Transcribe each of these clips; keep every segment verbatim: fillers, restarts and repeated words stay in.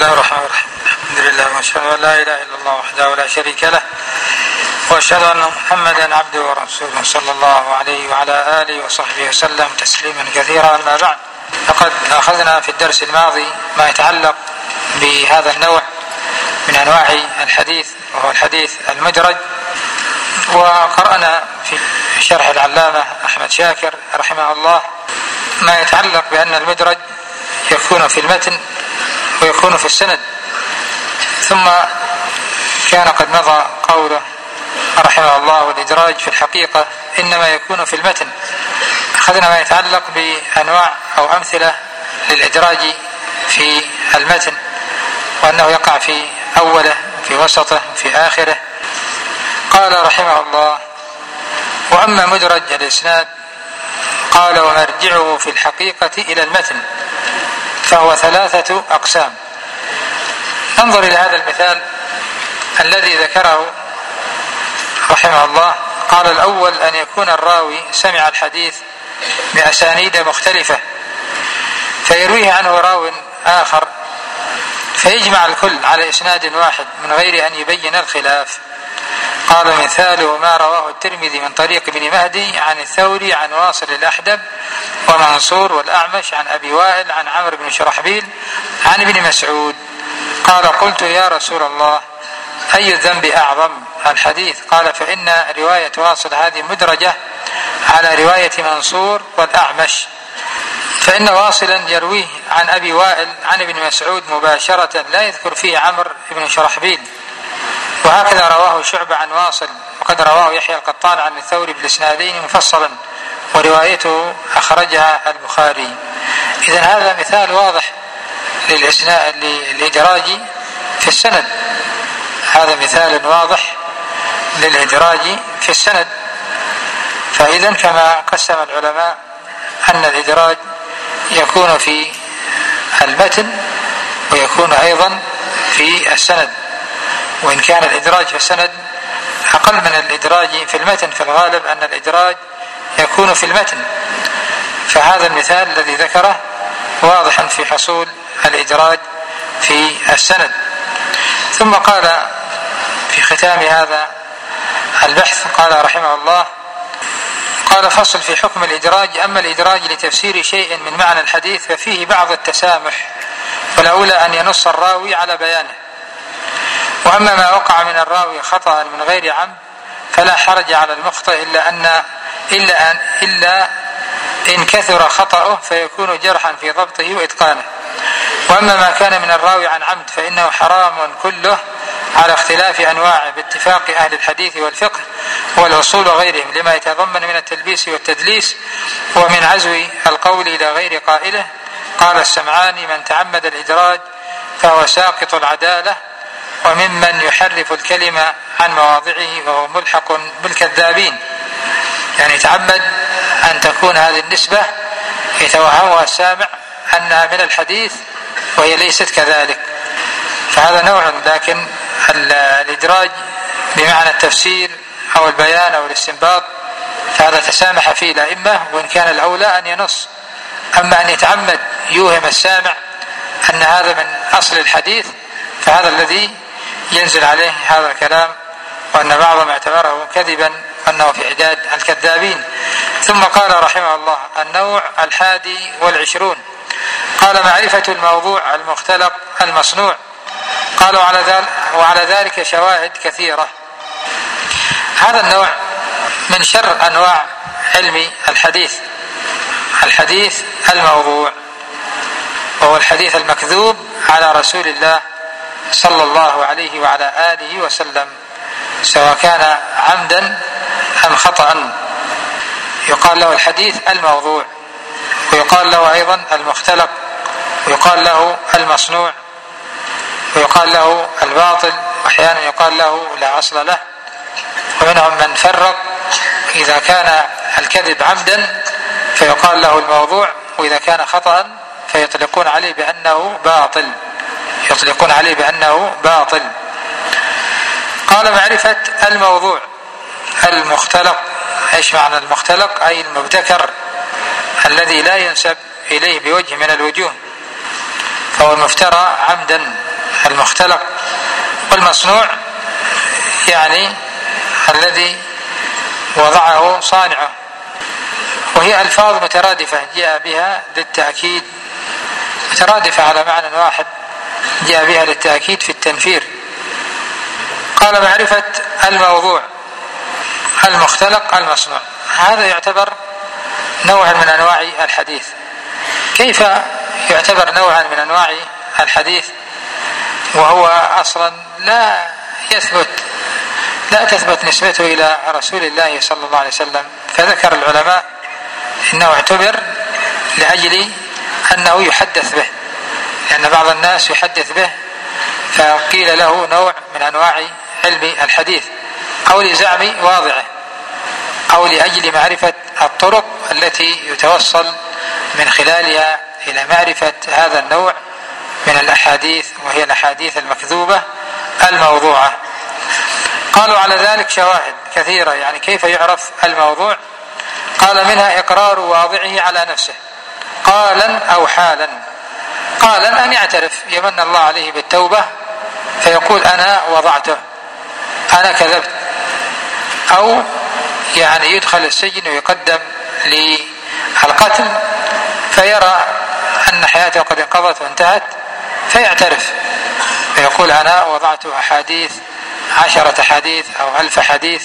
الله الرحمن الرحيم. الحمد لله واشهد ان لا اله الا الله وحده لا شريك له واشهد ان محمدا عبده ورسوله صلى الله عليه وعلى اله وصحبه وسلم تسليما كثيرا. اما بعد، لقد اخذنا في الدرس الماضي ما يتعلق بهذا النوع من انواع الحديث وهو الحديث المدرج، وقرأنا في شرح العلامة أحمد شاكر رحمه الله ما يتعلق بأن المدرج يكون في المتن ويكون في السند، ثم كان قد مضى قوله رحمه الله والإدراج في الحقيقة إنما يكون في المتن. أخذنا ما يتعلق بأنواع أو أمثلة للإدراج في المتن، وأنه يقع في أوله في وسطه في آخره. قال رحمه الله: وأما مدرج الإسناد قال ومرجعه في الحقيقة إلى المتن فهو ثلاثة أقسام. ننظر إلى هذا المثال الذي ذكره رحمه الله. قال: الأول أن يكون الراوي سمع الحديث بأسانيد مختلفة فيرويه عنه راو آخر فيجمع الكل على إسناد واحد من غير أن يبين الخلاف. قال: مثاله ما رواه الترمذي من طريق ابن مهدي عن الثوري عن واصل الأحدب ومنصور والأعمش عن أبي وائل عن عمرو بن شرحبيل عن ابن مسعود. قال: قلت يا رسول الله أي الذنب أعظم؟ الحديث. قال: فإن رواية واصل هذه مدرجة على رواية منصور والأعمش، فإن واصلا يرويه عن أبي وائل عن ابن مسعود مباشرة لا يذكر فيه عمرو بن شرحبيل، وهكذا رواه شعبة عن واصل، وقد رواه يحيى القطان عن الثوري بالإسنادين مفصلا، وروايته أخرجها البخاري. إذن هذا مثال واضح للإدراج في السند، هذا مثال واضح للإدراج في السند. فإذن كما قسم العلماء أن الإدراج يكون في المتن ويكون أيضا في السند، وإن كان الإدراج في السند أقل من الإدراج في المتن، في الغالب أن الإدراج يكون في المتن. فهذا المثال الذي ذكره واضح في حصول الإدراج في السند. ثم قال في ختام هذا البحث قال رحمه الله: قال: فصل في حكم الإدراج. أما الإدراج لتفسير شيء من معنى الحديث ففيه بعض التسامح، والأولى أن ينص الراوي على بيانه. وأما ما وقع من الراوي خطأ من غير عمد فلا حرج على المخطئ إلا أن إلا أن إلا إن كثر خطأه فيكون جرحا في ضبطه وإتقانه. وأما ما كان من الراوي عن عمد فإنه حرام كله على اختلاف أنواعه باتفاق أهل الحديث والفقه والأصول وغيرهم، لما يتضمن من التلبيس والتدليس ومن عزو القول إلى غير قائله. قال السمعاني: من تعمد الإدراج فهو ساقط العدالة وممن يحرف الكلمة عن مواضعه وهو ملحق بالكذابين. يعني تعمد أن تكون هذه النسبة يتوهمها السامع أنها من الحديث وهي ليست كذلك، فهذا نوع. لكن الإدراج بمعنى التفسير أو البيان أو الاستنباط فهذا تسامح فيه الأئمة، وإن كان الأولى أن ينص. أما أن يتعمد يوهم السامع أن هذا من أصل الحديث فهذا الذي ينزل عليه هذا الكلام، وأن بعضهم اعتبره كذبا وأنه في عداد الكذابين. ثم قال رحمه الله: النوع الحادي والعشرون. قال: معرفة الموضوع المختلق المصنوع. قالوا على ذلك وعلى ذلك شواهد كثيرة. هذا النوع من شر أنواع علم الحديث، الحديث الموضوع، وهو الحديث المكذوب على رسول الله صلى الله عليه وعلى آله وسلم، سواء كان عمدا أم خطأ. يقال له الحديث الموضوع، ويقال له أيضا المختلق، ويقال له المصنوع، ويقال له الباطل، وأحيانا يقال له لا أصل له. ومنهم من فرق: إذا كان الكذب عمدا فيقال له الموضوع، وإذا كان خطأ فيطلقون عليه بأنه باطل يطلقون عليه بأنه باطل. قال: معرفة الموضوع المختلق. ايش معنى المختلق؟ أي المبتكر الذي لا ينسب إليه بوجه من الوجوه، فهو المفترى عمدا المختلق. والمصنوع يعني الذي وضعه صانعه، وهي ألفاظ مترادفة جاء بها للتأكيد، مترادفة على معنى واحد جاء بها للتأكيد في التنفير. قال معرفة الموضوع المختلق المصنوع، هذا يعتبر نوع من أنواع الحديث. كيف يعتبر نوعا من أنواع الحديث وهو أصلا لا يثبت لا تثبت نسبته إلى رسول الله صلى الله عليه وسلم؟ فذكر العلماء إنه اعتبر لأجل أنه يحدث به، لأن بعض الناس يحدث به فقيل له نوع من أنواع علم الحديث، أو لزعم واضعه، أو لأجل معرفة الطرق التي يتوصل من خلالها إلى معرفة هذا النوع من الأحاديث، وهي الأحاديث المكذوبة الموضوعة. قالوا على ذلك شواهد كثيرة. يعني كيف يعرف الموضوع؟ قال منها إقرار واضعه على نفسه قالا أو حالا. قالا أن يعترف، يمن الله عليه بالتوبة فيقول أنا وضعته، أنا كذبت، أو يعني يدخل السجن ويقدم للقتل فيرى أن حياته قد انقضت وانتهت فيعترف فيقول أنا وضعت أحاديث عشرة حديث أو ألف حديث.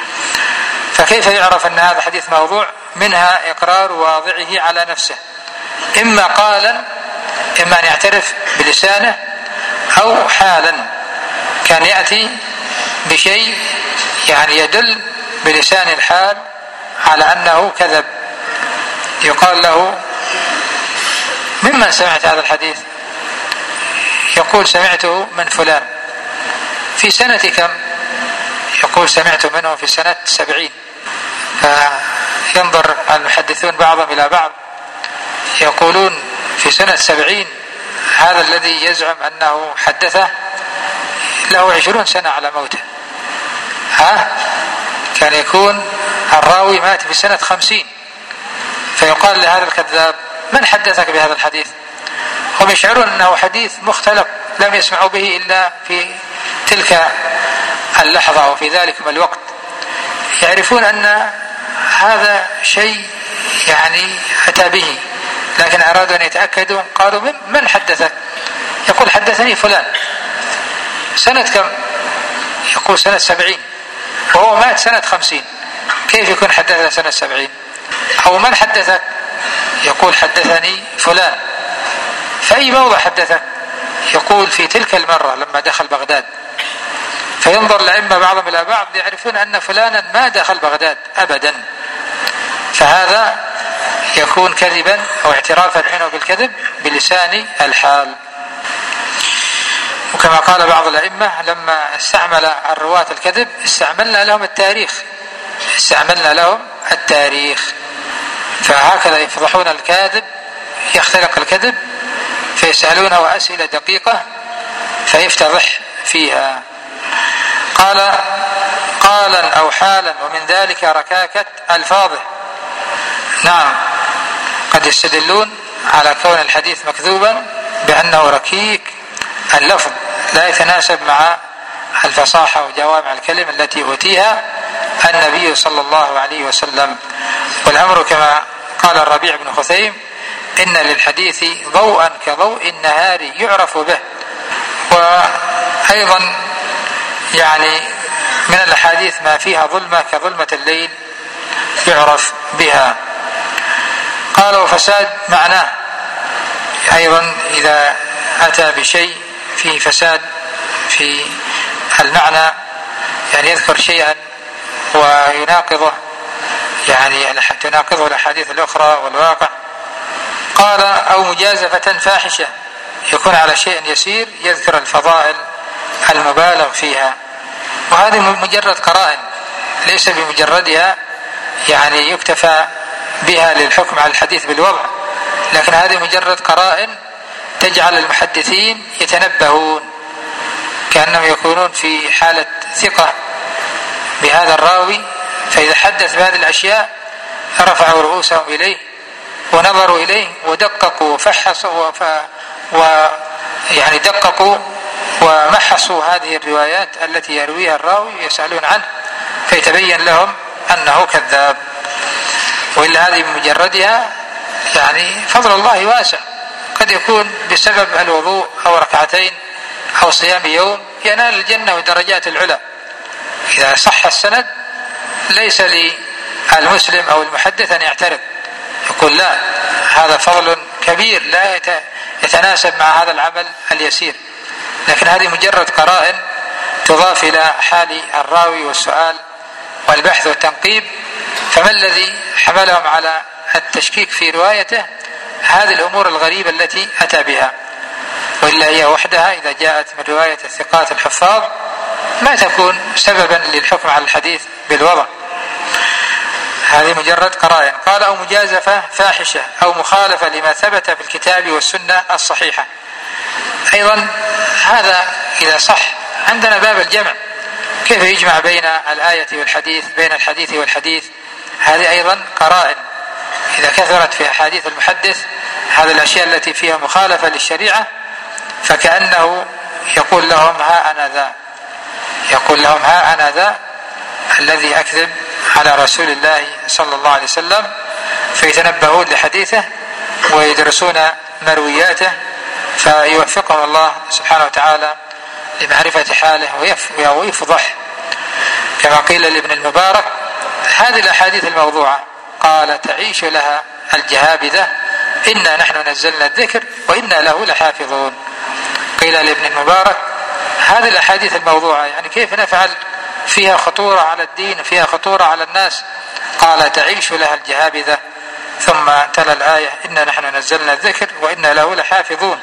فكيف يعرف أن هذا حديث موضوع؟ منها إقرار واضعه على نفسه، إما قالا، إما أن يعترف بلسانه، أو حالا، كان يأتي بشيء يعني يدل بلسان الحال على أنه كذب، يقال له ممن سمعت هذا الحديث؟ يقول سمعته من فلان في سنة كم؟ يقول سمعت منه في سنة سبعين. فينظر المحدثون بعضهم إلى بعض يقولون في سنة سبعين، هذا الذي يزعم أنه حدثه له عشرون سنة على موته، ها كان يكون الراوي مات في سنة خمسين، فيقال لهذا الكذاب من حدثك بهذا الحديث؟ هم يشعرون أنه حديث مختلق لم يسمعوا به إلا في تلك اللحظة أو في ذلك الوقت، يعرفون أن هذا شيء يعني أتى به، لكن أرادوا أن يتأكدوا قالوا من حدثك؟ يقول حدثني فلان. سنة كم؟ يقول سنة سبعين، وهو مات سنة خمسين، كيف يكون حدثنا سنة سبعين؟ أو من حدثك؟ يقول حدثني فلان. فأي موضع حدثك؟ يقول في تلك المرة لما دخل بغداد. فينظر الأئمة بعضهم إلى بعض يعرفون أن فلانا ما دخل بغداد أبدا، فهذا يكون كذبا أو اعترافا منه بالكذب بلسان الحال. وكما قال بعض الأئمة لما استعمل الرواة الكذب استعملنا لهم التاريخ استعملنا لهم التاريخ فهكذا يفضحون الكاذب، يختلق الكذب فيسألونه أسئلة دقيقة فيفتضح فيها. قال قالا أو حالا، ومن ذلك ركاكة ألفاظه. نعم، قد يستدلون على كون الحديث مكذوبا بأنه ركيك اللفظ لا يتناسب مع الفصاحة وجوامع الكلم التي أوتيها النبي صلى الله عليه وسلم. والأمر كما قال الربيع بن خثيم إن للحديث ضوءا كضوء النهار يعرف به. وأيضا يعني من الأحاديث ما فيها ظلمة كظلمة الليل يعرف بها. قال وفساد معناه، أيضا إذا أتى بشيء فيه فساد في المعنى، يعني يذكر شيئا ويناقضه، يعني تناقضه الأحاديث الأخرى والواقع. قال أو مجازفة فاحشة، يكون على شيء يسير يذكر الفضائل المبالغ فيها، وهذه مجرد قرائن ليس بمجردها يعني يكتفى بها للحكم على الحديث بالوضع، لكن هذه مجرد قرائن تجعل المحدثين يتنبهون كأنهم يكونون في حالة ثقة بهذا الراوي، فإذا حدث بهذه الأشياء رفعوا رؤوسهم إليه ونظروا إليه ودققوا وفحصوا ويعني دققوا ومحصوا هذه الروايات التي يرويها الراوي يسألون عنه فيتبين لهم أنه كذاب. وإلا هذه بمجردها يعني فضل الله واسع، قد يكون بسبب الوضوء أو ركعتين أو صيام يوم ينال الجنة ودرجات العلا. إذا صح السند ليس للمسلم أو المحدث أن يعترض، يقول لا، هذا فضل كبير لا يتناسب مع هذا العمل اليسير، لكن هذه مجرد قرائن تضاف إلى حال الراوي والسؤال والبحث والتنقيب. فما الذي حملهم على التشكيك في روايته؟ هذه الأمور الغريبة التي أتى بها، وإلا هي وحدها إذا جاءت من رواية الثقات الحفاظ ما تكون سببا للحكم على الحديث بالوضع. هذه مجرد قرائن. قال أو مجازفة فاحشة أو مخالفة لما ثبت في الكتاب والسنة الصحيحة. أيضا هذا إذا صح عندنا باب الجمع، كيف يجمع بين الآية والحديث، بين الحديث والحديث؟ هذه أيضا قرائن إذا كثرت في أحاديث المحدث هذه الأشياء التي فيها مخالفة للشريعة، فكأنه يقول لهم ها أنا ذا، يقول لهم ها أنا ذا الذي أكذب على رسول الله صلى الله عليه وسلم، فيتنبهون لحديثه ويدرسون مروياته، فيوفقهم الله سبحانه وتعالى لمعرفة حاله ويفضح. كما قيل لابن المبارك هذه الأحاديث الموضوعة قال تعيش لها الجهابذة إنا نحن نزلنا الذكر وإنا له لحافظون. قيل لابن المبارك هذه الأحاديث الموضوعة يعني كيف نفعل، فيها خطورة على الدين، فيها خطورة على الناس. قال تعيش لها الجهابذة، ثم تلا الآية إنا نحن نزلنا الذكر وإنا له لحافظون.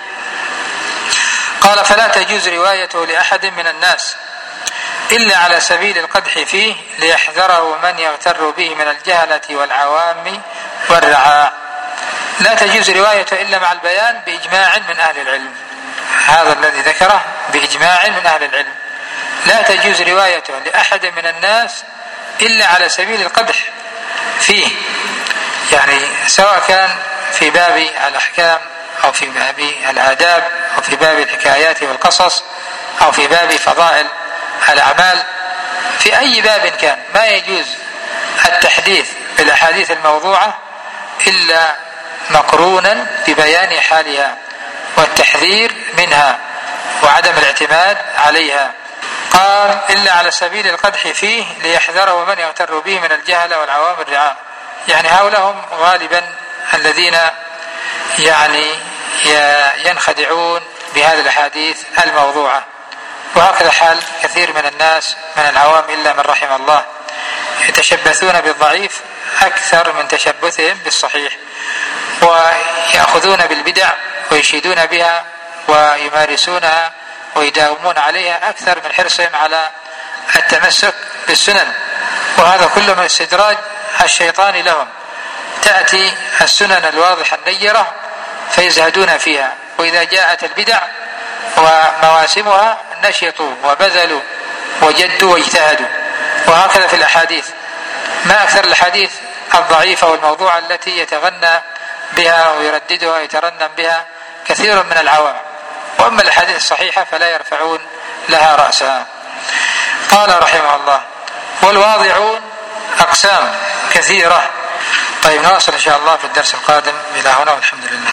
قال فلا تجوز روايته لأحد من الناس إلا على سبيل القدح فيه ليحذره من يغتر به من الجهلة والعوام والرعاع. لا تجوز روايته إلا مع البيان بإجماع من أهل العلم، هذا الذي ذكره بإجماع من أهل العلم. لا تجوز روايته لأحد من الناس إلا على سبيل القدح فيه، يعني سواء كان في باب الأحكام أو في باب الآداب أو في باب الحكايات والقصص أو في باب فضائل الأعمال، في أي باب كان ما يجوز التحديث بالأحاديث الموضوعة إلا مقرونا ببيان حالها والتحذير منها وعدم الاعتماد عليها. قال إلا على سبيل القدح فيه ليحذره من يغتر به من الجهل والعوام الرعاء، يعني هؤلاء هم غالبا الذين يعني ينخدعون بهذه الأحاديث الموضوعة. وهكذا حال كثير من الناس من العوام إلا من رحم الله، يتشبثون بالضعيف أكثر من تشبثهم بالصحيح، ويأخذون بالبدع ويشيدون بها ويمارسونها ويداومون عليها أكثر من حرصهم على التمسك بالسنن. وهذا كله من استدراج الشيطان لهم. تأتي السنن الواضحة النيرة فيزهدون فيها، وإذا جاءت البدع ومواسمها نشطوا وبذلوا وجدوا واجتهدوا. وهكذا في الأحاديث، ما أكثر الأحاديث الضعيفة والموضوعة التي يتغنى بها ويرددها ويترنم بها كثير من العوام، وأما الأحاديث الصحيحة فلا يرفعون لها رأسها. قال رحمه الله والواضعون أقسام كثيرة. طيب نواصل إن شاء الله في الدرس القادم. إلى هنا والحمد لله.